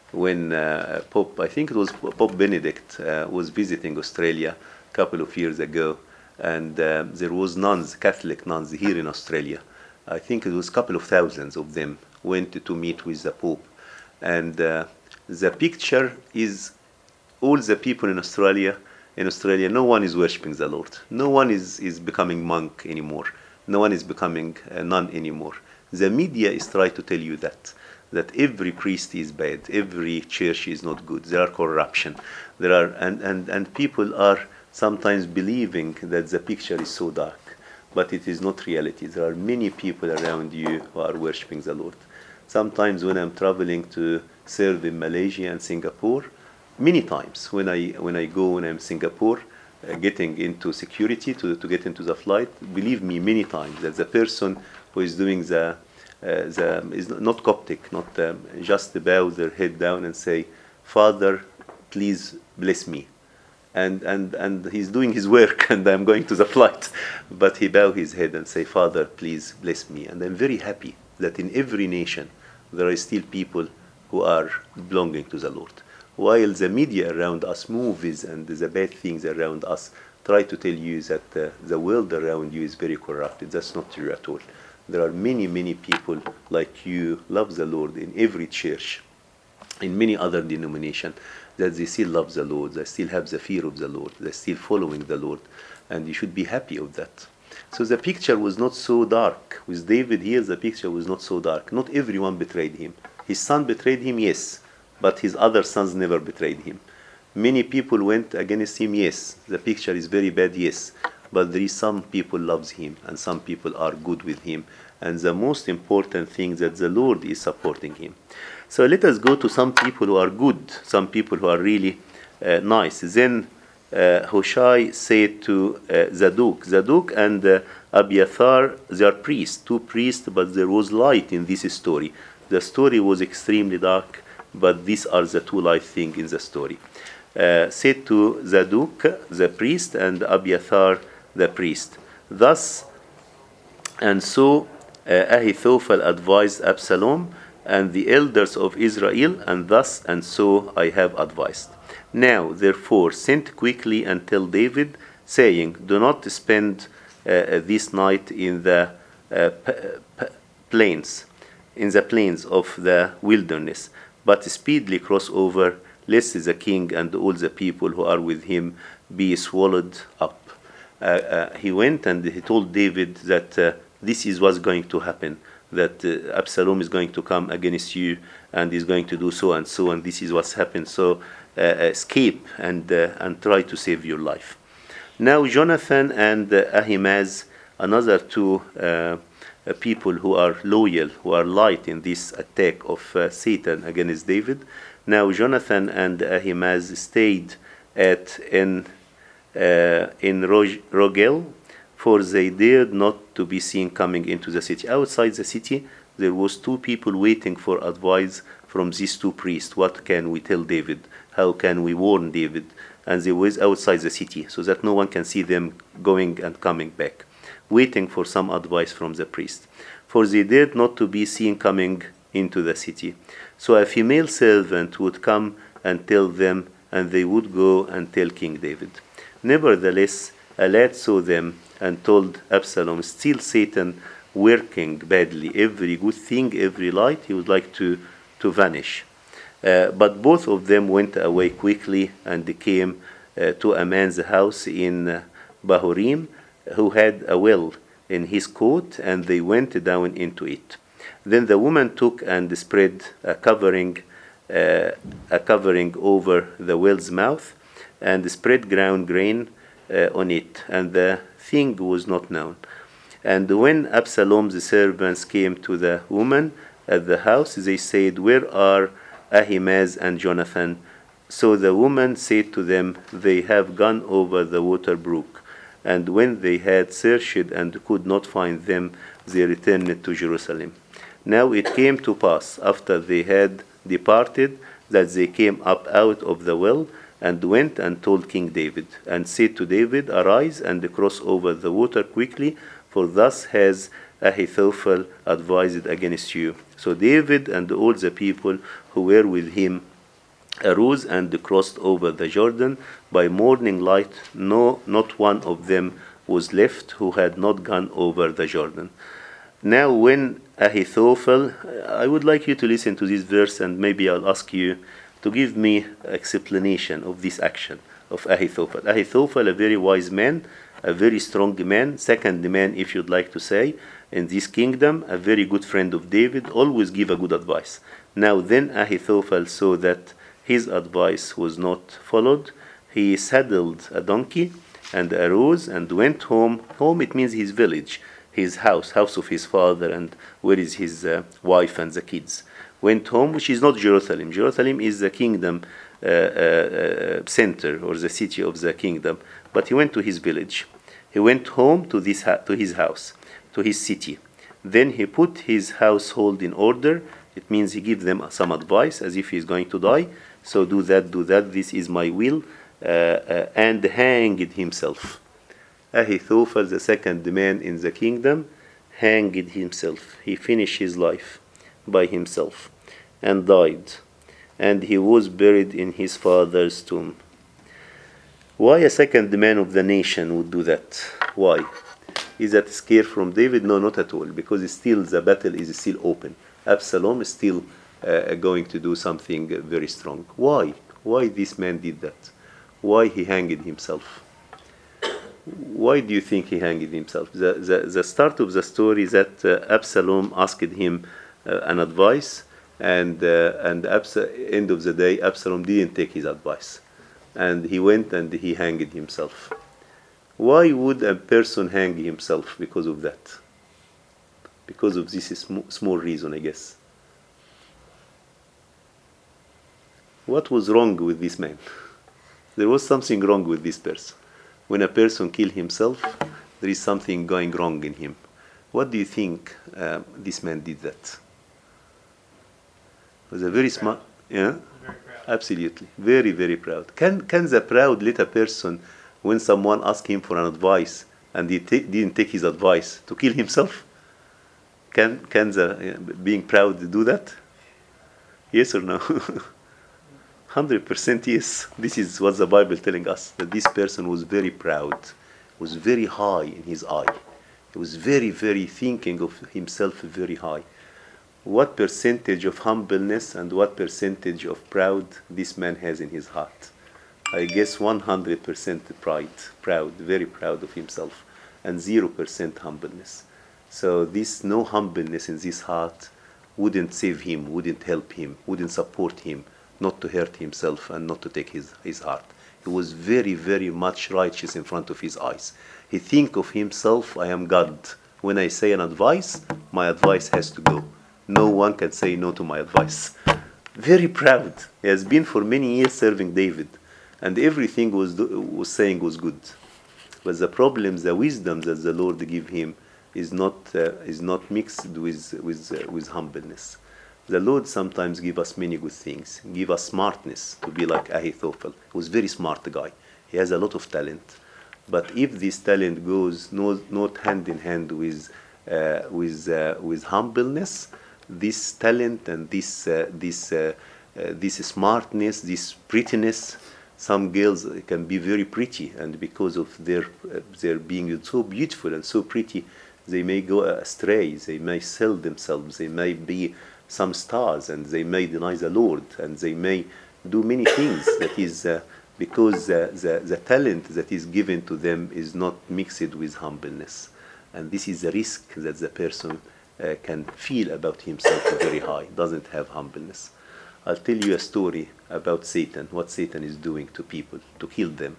A: when uh, Pope, I think it was Pope Benedict, uh, was visiting Australia a couple of years ago, and uh, there was nuns, Catholic nuns here in Australia. I think it was a couple of thousands of them went to meet with the Pope. And uh, the picture is all the people in Australia, in Australia, no one is worshipping the Lord. No one is, is becoming monk anymore. No one is becoming a nun anymore. The media is trying to tell you that, that every priest is bad, every church is not good, there are corruption, there are, and, and, and people are sometimes believing that the picture is so dark, but it is not reality. There are many people around you who are worshipping the Lord. Sometimes when I'm traveling to serve in Malaysia and Singapore, many times when I when I go when I'm in Singapore, uh, getting into security to, to get into the flight, believe me, many times that the person who is doing the uh, the is not Coptic, not um, just bow their head down and say, "Father, please bless me," and and and he's doing his work, and I'm going to the flight, but he bow his head and say, "Father, please bless me," and I'm very happy that in every nation there are still people who are belonging to the Lord. While the media around us, movies and the bad things around us, try to tell you that uh, the world around you is very corrupted. That's not true at all. There are many, many people like you love the Lord in every church, in many other denominations, that they still love the Lord, they still have the fear of the Lord, they're still following the Lord, and you should be happy of that. So the picture was not so dark. With David here, the picture was not so dark. Not everyone betrayed him. His son betrayed him, yes, but his other sons never betrayed him. Many people went against him, yes. The picture is very bad, yes. But there is some people loves him, and some people are good with him. And the most important thing that the Lord is supporting him. So let us go to some people who are good, some people who are really uh, nice. Then uh, Hushai said to uh, Zadok, Zadok and uh, Abiathar, they are priests, two priests, but there was light in this story. The story was extremely dark, but these are the two light things in the story. Uh, said to Zadok, the priest, and Abiathar, the priest. Thus, and so uh, Ahithophel advised Absalom and the elders of Israel, and thus and so I have advised. Now, therefore, send quickly and tell David, saying, do not spend uh, this night in the uh, p- p- plains, in the plains of the wilderness, but speedily cross over, lest the king and all the people who are with him be swallowed up. Uh, uh, he went and he told David that uh, this is what's going to happen, that uh, Absalom is going to come against you and is going to do so and so, and this is what's happened. So uh, escape and uh, and try to save your life. Now Jonathan and uh, Ahimaaz, another two uh, uh, people who are loyal, who are light in this attack of uh, Satan against David. Now Jonathan and Ahimaaz stayed at in uh, in Rogel, for they dared not to be seen coming into the city. Outside the city, there was two people waiting for advice from these two priests. What can we tell David? How can we warn David? And they was outside the city, so that no one can see them going and coming back, waiting for some advice from the priest. For they dared not to be seen coming into the city. So a female servant would come and tell them, and they would go and tell King David. Nevertheless, a lad saw them and told Absalom, still Satan working badly. Every good thing, every light, he would like to, to vanish. Uh, but both of them went away quickly and came uh, to a man's house in uh, Bahurim, who had a well in his court, and they went down into it. Then the woman took and spread a covering, uh, a covering over the well's mouth, and spread ground grain uh, on it, and the thing was not known. And when Absalom's servants came to the woman at the house, they said, where are Ahimaaz and Jonathan? So the woman said to them, they have gone over the water brook. And when they had searched and could not find them, they returned to Jerusalem. Now it came to pass, after they had departed, that they came up out of the well, and went and told King David, and said to David, arise and cross over the water quickly, for thus has Ahithophel advised against you. So David and all the people who were with him arose and crossed over the Jordan. By morning light, no, not one of them was left who had not gone over the Jordan. Now, when Ahithophel, I would like you to listen to this verse, and maybe I'll ask you to give me explanation of this action of Ahithophel. Ahithophel, a very wise man, a very strong man, second man, if you'd like to say, in this kingdom, a very good friend of David, always give a good advice. Now, then Ahithophel saw that his advice was not followed. He saddled a donkey and arose and went home. Home, it means his village, his house, house of his father, and where is his uh, wife and the kids. Went home, which is not Jerusalem. Jerusalem is the kingdom uh, uh, center, or the city of the kingdom. But he went to his village. He went home to this ha- to his house, to his city. Then he put his household in order. It means he gave them some advice as if he's going to die. So do that, do that, this is my will, uh, uh, and hanged himself. Ahithophel, the second man in the kingdom, hanged himself. He finished his life by himself and died. And he was buried in his father's tomb. Why a second man of the nation would do that? Why? Is that scare from David? No, not at all, because it's still the battle is still open. Absalom is still uh, going to do something very strong. Why? Why this man did that? Why he hanged himself? Why do you think he hanged himself? The, the, the start of the story is that uh, Absalom asked him uh, an advice, and uh, and Abs- end of the day, Absalom didn't take his advice, and he went and he hanged himself. Why would a person hang himself because of that? Because of this sm- small reason, I guess. What was wrong with this man? There was something wrong with this person. When a person kills himself, there is something going wrong in him. What do you think uh, this man did that? He was a very smart, yeah?
B: Very proud.
A: Absolutely, very, very proud. Can can the proud let a person, when someone asks him for an advice and he ta- didn't take his advice, to kill himself? Can can the uh, being proud do that? Yes or no? Hundred percent yes. This is what the Bible telling us, that this person was very proud, was very high in his eye. He was very, very thinking of himself very high. What percentage of humbleness and what percentage of proud this man has in his heart? I guess one hundred percent pride, proud, very proud of himself, and zero percent humbleness. So this no humbleness in this heart wouldn't save him, wouldn't help him, wouldn't support him, not to hurt himself and not to take his, his heart. He was very, very much righteous in front of his eyes. He think of himself, I am God. When I say an advice, my advice has to go. No one can say no to my advice. Very proud. He has been for many years serving David, and everything was do, was saying was good. But the problem, the wisdom that the Lord gave him, is not uh, is not mixed with with uh, with humbleness. The Lord sometimes give us many good things, give us smartness to be like Ahithophel. He was a very smart guy. He has a lot of talent. But if this talent goes not, not hand in hand with uh, with uh, with humbleness, this talent and this uh, this uh, uh, this smartness, this prettiness, some girls can be very pretty, and because of their uh, their being so beautiful and so pretty, they may go astray. They may sell themselves. They may be some stars, and they may deny the Lord, and they may do many things that is uh, because uh, the, the talent that is given to them is not mixed with humbleness. And this is the risk that the person uh, can feel about himself very high, doesn't have humbleness. I'll tell you a story about Satan, what Satan is doing to people, to kill them.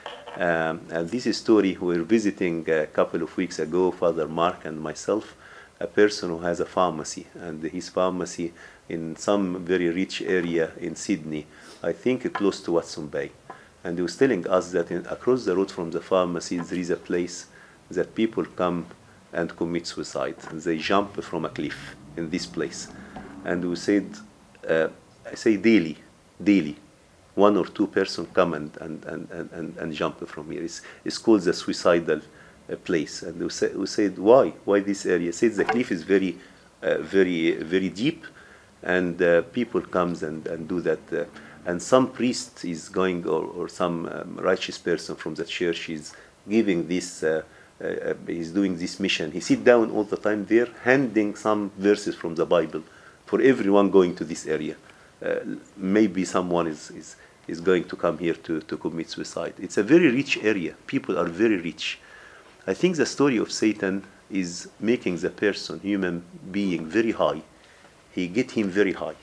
A: Um, and this is story we were visiting a couple of weeks ago, Father Mark and myself, a person who has a pharmacy, and his pharmacy in some very rich area in Sydney, I think close to Watson Bay. And he was telling us that in, across the road from the pharmacy there is a place that people come and commit suicide. They jump from a cliff in this place. And we said, uh, I say daily, daily, one or two person come and, and, and, and, and jump from here. It's, it's called the suicidal uh, place. And we, say, we said, why? Why this area? Said the cliff is very, uh, very, very deep, and uh, people comes and, and do that. Uh, and some priest is going, or, or some um, righteous person from the church is giving this, uh, uh, he's doing this mission. He sit down all the time there, handing some verses from the Bible for everyone going to this area. Uh, maybe someone is, is, is going to come here to, to commit suicide. It's a very rich area. People are very rich. I think the story of Satan is making the person, human being, very high. He get him very high,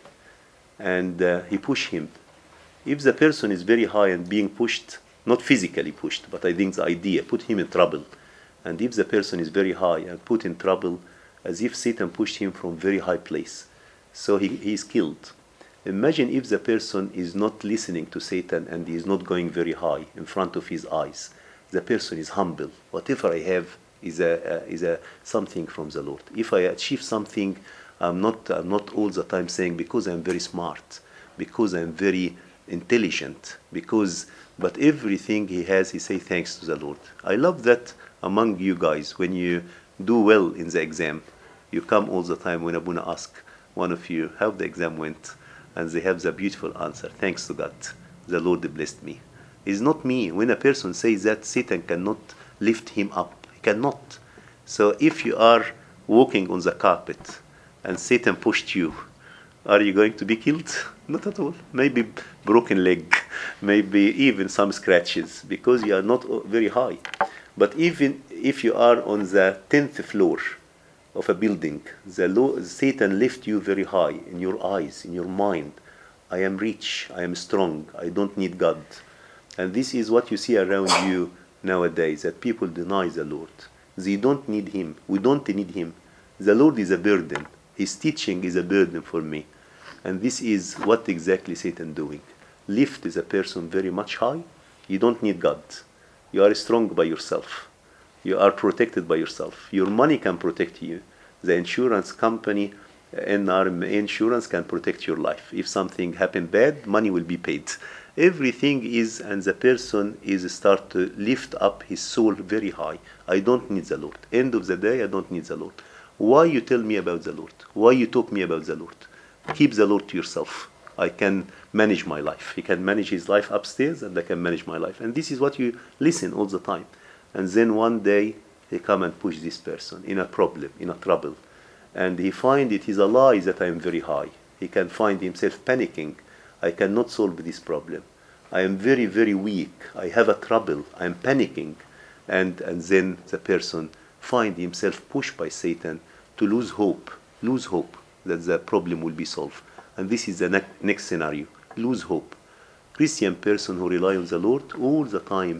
A: and uh, he push him. If the person is very high and being pushed, not physically pushed, but I think the idea, put him in trouble. And if the person is very high and put in trouble, as if Satan pushed him from very high place, so he, he is killed. Imagine if the person is not listening to Satan and he is not going very high in front of his eyes. The person is humble. Whatever I have is a, uh, is a something from the Lord. If I achieve something, I'm not, I'm not all the time saying because I'm very smart, because I'm very intelligent, because, but everything he has, he say thanks to the Lord. I love that among you guys, when you do well in the exam, you come all the time when Abuna ask one of you how the exam went, and they have the beautiful answer, thanks to God, the Lord blessed me. It's not me. When a person says that, Satan cannot lift him up. He cannot. So if you are walking on the carpet and Satan pushed you, are you going to be killed? Not at all. Maybe broken leg, maybe even some scratches, because you are not very high. But even if you are on the tenth floor of a building, the Lord, Satan lift you very high in your eyes, in your mind. I am rich, I am strong, I don't need God. And this is what you see around you nowadays, that people deny the Lord. They don't need him. We don't need him. The Lord is a burden. His teaching is a burden for me. And this is what exactly Satan doing. Lift is a person very much high. You don't need God. You are strong by yourself. You are protected by yourself. Your money can protect you. The insurance company, N R M insurance, can protect your life. If something happened bad, money will be paid. Everything is, and the person is start to lift up his soul very high. I don't need the Lord. End of the day, I don't need the Lord. Why you tell me about the Lord? Why you talk me about the Lord? Keep the Lord to yourself. I can manage my life. He can manage his life upstairs, and I can manage my life. And this is what you listen all the time. And then one day, he come and push this person in a problem, in a trouble. And he find it is a lie that I am very high. He can find himself panicking. I cannot solve this problem. I am very, very weak. I have a trouble. I am panicking. And, and then the person find himself pushed by Satan to lose hope, lose hope that the problem will be solved. And this is the ne- next scenario, lose hope. Christian person who rely on the Lord all the time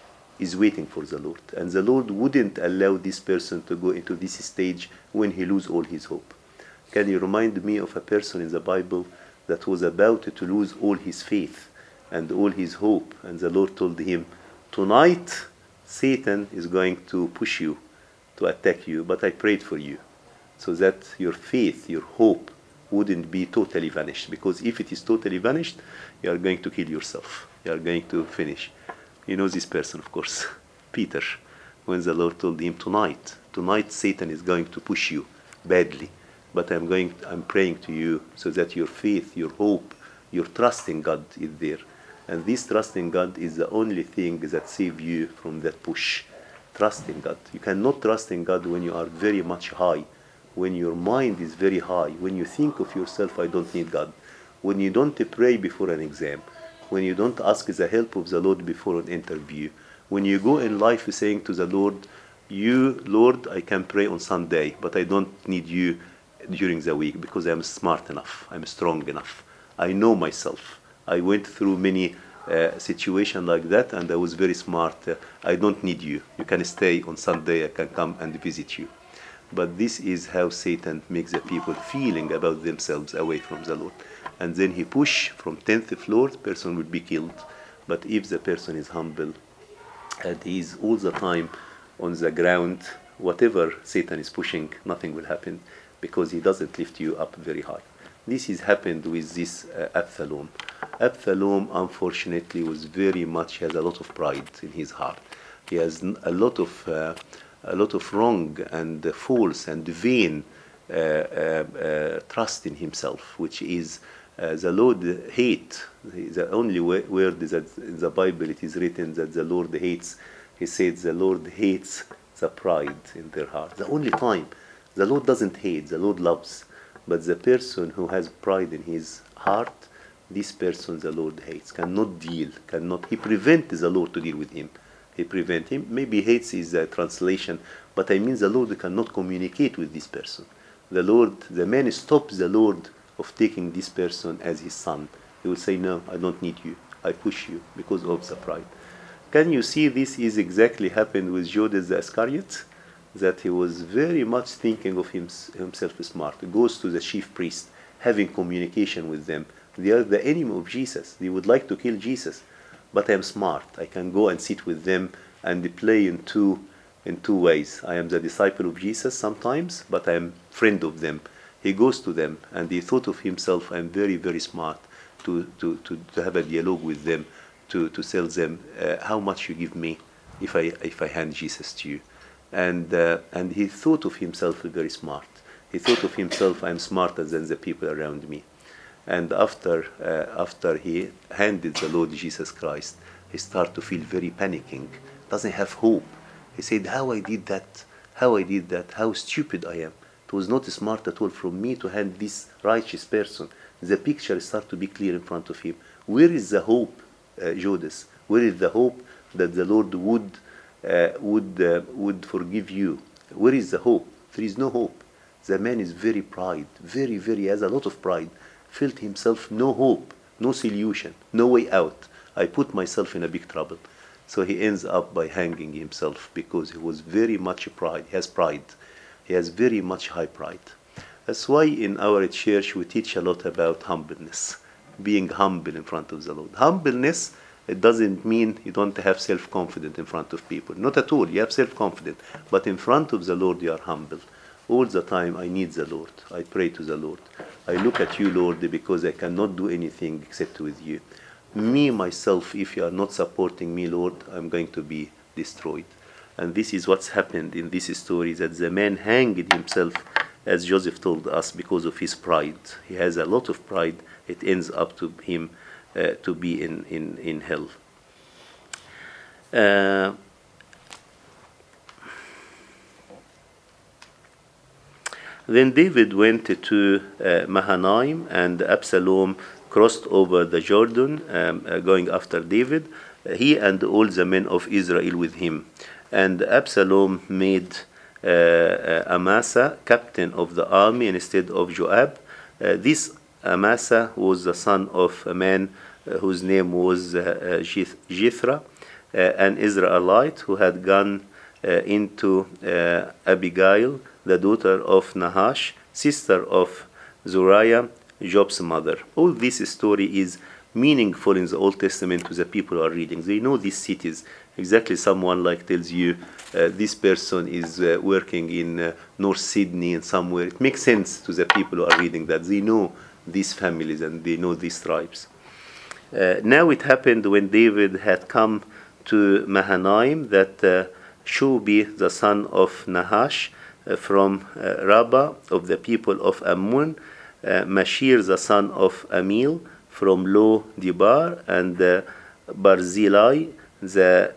A: is waiting for the Lord. And the Lord wouldn't allow this person to go into this stage when he lose all his hope. Can you remind me of a person in the Bible that was about to lose all his faith and all his hope? And the Lord told him, tonight Satan is going to push you, to attack you, but I prayed for you, so that your faith, your hope wouldn't be totally vanished. Because if it is totally vanished, you are going to kill yourself. You are going to finish. You know this person, of course, Peter, when the Lord told him, tonight, tonight Satan is going to push you badly, but I'm going, I'm praying to you so that your faith, your hope, your trust in God is there. And this trust in God is the only thing that saves you from that push. Trust in God. You cannot trust in God when you are very much high, when your mind is very high, when you think of yourself, I don't need God, when you don't pray before an exam, when you don't ask the help of the Lord before an interview, when you go in life saying to the Lord, you, Lord, I can pray on Sunday, but I don't need you during the week because I'm smart enough, I'm strong enough, I know myself. I went through many uh, situations like that, and I was very smart. Uh, I don't need you. You can stay on Sunday, I can come and visit you. But this is how Satan makes the people feeling about themselves away from the Lord. And then he push from tenth floor, the person would be killed. But if the person is humble and he is all the time on the ground, whatever Satan is pushing, nothing will happen because he doesn't lift you up very high. This has happened with this uh, Absalom. Absalom, unfortunately, was very much, has a lot of pride in his heart. He has a lot of uh, a lot of wrong and uh, false and vain uh, uh, uh, trust in himself, which is Uh, the Lord hate. The only word is that in the Bible it is written that the Lord hates. He said the Lord hates the pride in their heart. The only time. The Lord doesn't hate. The Lord loves. But the person who has pride in his heart, this person the Lord hates, cannot deal, cannot. He prevents the Lord to deal with him. He prevents him. Maybe hates is a translation, but I mean the Lord cannot communicate with this person. The Lord, the man stops the Lord of taking this person as his son. He will say, no, I don't need you. I push you because of the pride. Can you see this is exactly happened with Judas the Iscariot? That he was very much thinking of him, himself smart. He goes to the chief priest, having communication with them. They are the enemy of Jesus. They would like to kill Jesus. But I am smart. I can go and sit with them and play in two, in two ways. I am the disciple of Jesus sometimes, but I am friend of them. He goes to them, and he thought of himself, I am very, very smart to, to, to, to have a dialogue with them, to, to tell them uh, how much you give me if I, if I hand Jesus to you. And, uh, and he thought of himself very smart. He thought of himself, I'm smarter than the people around me. And after, uh, after he handed the Lord Jesus Christ, he started to feel very panicking, doesn't have hope. He said, how I did that, how I did that, how stupid I am. It was not smart at all from me to hand this righteous person. The picture started to be clear in front of him. Where is the hope, uh, Judas? Where is the hope that the Lord would uh, would uh, would forgive you? Where is the hope? There is no hope. The man is very pride, very, very, has a lot of pride. Felt himself no hope, no solution, no way out. I put myself in a big trouble. So he ends up by hanging himself because he was very much pride. He has pride. He has very much high pride. That's why in our church we teach a lot about humbleness, being humble in front of the Lord. Humbleness, it doesn't mean you don't have self-confidence in front of people. Not at all. You have self-confidence. But in front of the Lord you are humble. All the time I need the Lord. I pray to the Lord. I look at you, Lord, because I cannot do anything except with you. Me, myself, if you are not supporting me, Lord, I'm going to be destroyed. And this is what's happened in this story, that the man hanged himself, as Joseph told us, because of his pride. He has a lot of pride. It ends up to him uh, to be in, in, in hell. Uh, then David went to uh, Mahanaim, and Absalom crossed over the Jordan, um, uh, going after David, uh, he and all the men of Israel with him. And Absalom made uh, uh, Amasa captain of the army instead of Joab. Uh, this Amasa was the son of a man uh, whose name was uh, uh, Jethro, uh, an Israelite who had gone uh, into uh, Abigail, the daughter of Nahash, sister of Zuriah, Job's mother. All this story is meaningful in the Old Testament to the people who are reading. They know these cities. Exactly, someone like tells you uh, this person is uh, working in uh, North Sydney and somewhere. It makes sense to the people who are reading that. They know these families and they know these tribes. Uh, now it happened when David had come to Mahanaim that uh, Shubi, the son of Nahash, uh, from uh, Rabbah of the people of Ammon, uh, Mashir, the son of Amil, from Lo Debar, and uh, Barzillai, the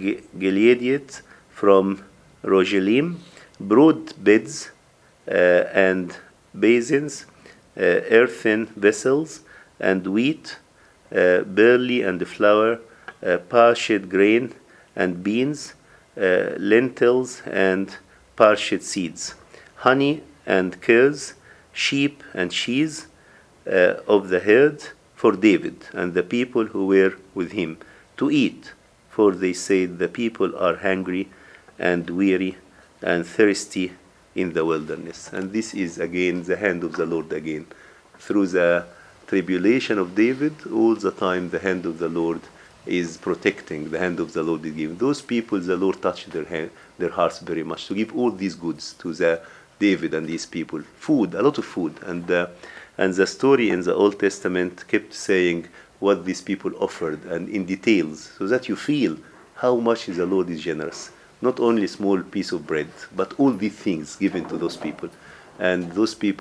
A: Gileadite from Rogelim, brought beds uh, and basins, uh, earthen vessels, and wheat, uh, barley and flour, uh, parched grain and beans, uh, lentils and parched seeds, honey and curds, sheep and cheese uh, of the herd for David and the people who were with him to eat. For they said, the people are hungry and weary and thirsty in the wilderness. And this is again the hand of the Lord again. Through the tribulation of David, all the time the hand of the Lord is protecting, the hand of the Lord is giving. Those people, the Lord touched their hand, their hearts very much to give all these goods to the David and these people. Food, a lot of food. And, uh, and the story in the Old Testament kept saying, what these people offered, and in details, so that you feel how much the Lord is generous. Not only a small piece of bread, but all these things given to those people. And those people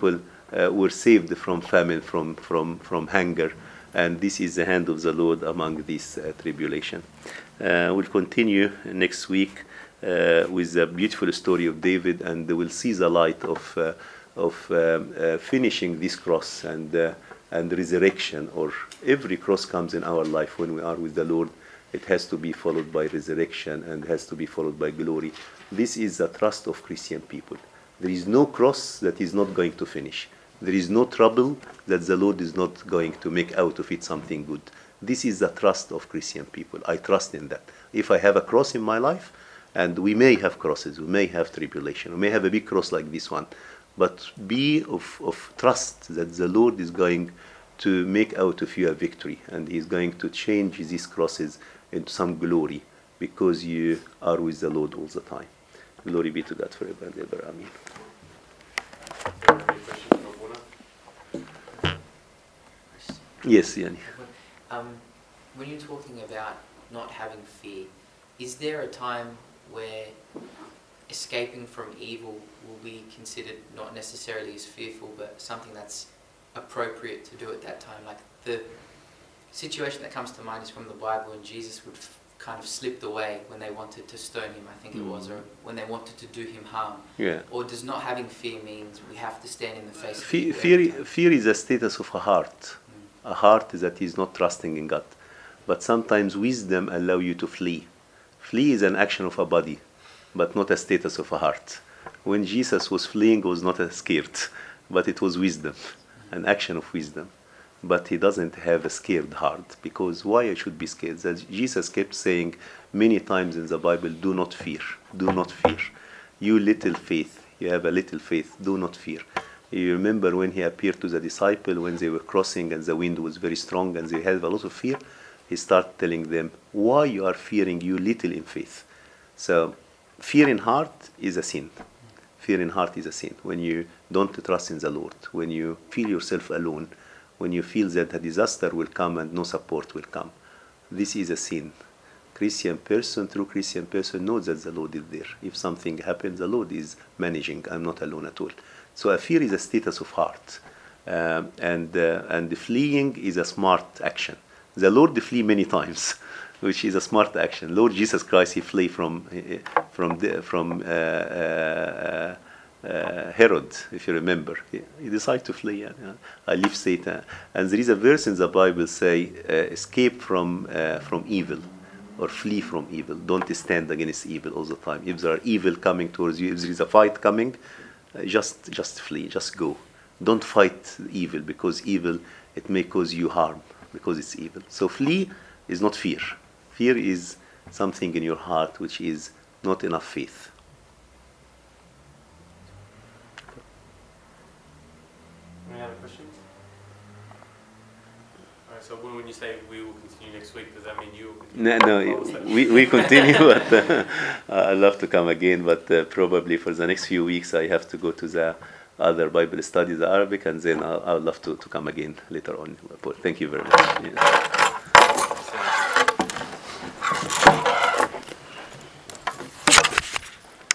A: uh, were saved from famine, from, from, from hunger. And this is the hand of the Lord among this uh, tribulation. Uh, we'll continue next week uh, with the beautiful story of David, and we'll see the light of, uh, of um, uh, finishing this cross and, uh, and resurrection. Or every cross comes in our life when we are with the Lord. It has to be followed by resurrection and has to be followed by glory. This is the trust of Christian people. There is no cross that is not going to finish. There is no trouble that the Lord is not going to make out of it something good. This is the trust of Christian people. I trust in that. If I have a cross in my life, and we may have crosses, we may have tribulation, we may have a big cross like this one, but be of, of trust that the Lord is going to make out of you a victory, and He's going to change these crosses into some glory, because you are with the Lord all the time. Glory be to God forever and ever. Amen. Yes, Yanni.
B: Um, when you're talking about not having fear, is there a time where escaping from evil will be considered not necessarily as fearful, but something that's appropriate to do at that time? Like the situation that comes to mind is from the Bible, and Jesus would f- kind of slipped away when they wanted to stone him, I think it was, or when they wanted to do him harm.
A: Yeah.
B: Or does not having fear means we have to stand in the face of
A: Fear,
B: evil
A: fear,
B: every time?
A: fear is a status of a heart. A heart that is not trusting in God. But sometimes wisdom allow you to flee. Flee is an action of a body, but not a status of a heart. When Jesus was fleeing, it was not a scared, but it was wisdom, an action of wisdom. But he doesn't have a scared heart, because why I should be scared? That Jesus kept saying many times in the Bible, do not fear, do not fear. You little faith, you have a little faith, do not fear. You remember when he appeared to the disciples when they were crossing and the wind was very strong and they had a lot of fear? He started telling them, why you are fearing, you little in faith? So fear in heart is a sin. Fear in heart is a sin. When you don't trust in the Lord, when you feel yourself alone, when you feel that a disaster will come and no support will come, this is a sin. Christian person, true Christian person knows that the Lord is there. If something happens, the Lord is managing. I'm not alone at all. So a fear is a status of heart, um, and uh, and the fleeing is a smart action. The Lord flee many times, which is a smart action. Lord Jesus Christ, he flee from from the, from uh, uh, uh, Herod, if you remember. He, he decided to flee. Uh, I leave Satan, and there is a verse in the Bible say, uh, "Escape from uh, from evil." Or flee from evil. Don't stand against evil all the time. If there are evil coming towards you, if there is a fight coming, uh, just just flee, just go. Don't fight evil, because evil, it may cause you harm because it's evil. So flee is not fear. Fear is something in your heart which is not enough faith.
C: Any other questions? So when you say we will continue next week, does that mean you will continue?
A: No, no, we, we continue, but uh, I love to come again, but uh, probably for the next few weeks I have to go to the other Bible studies, Arabic, and then I'll, I'll love to, to come again later on. Thank you very much. Yeah.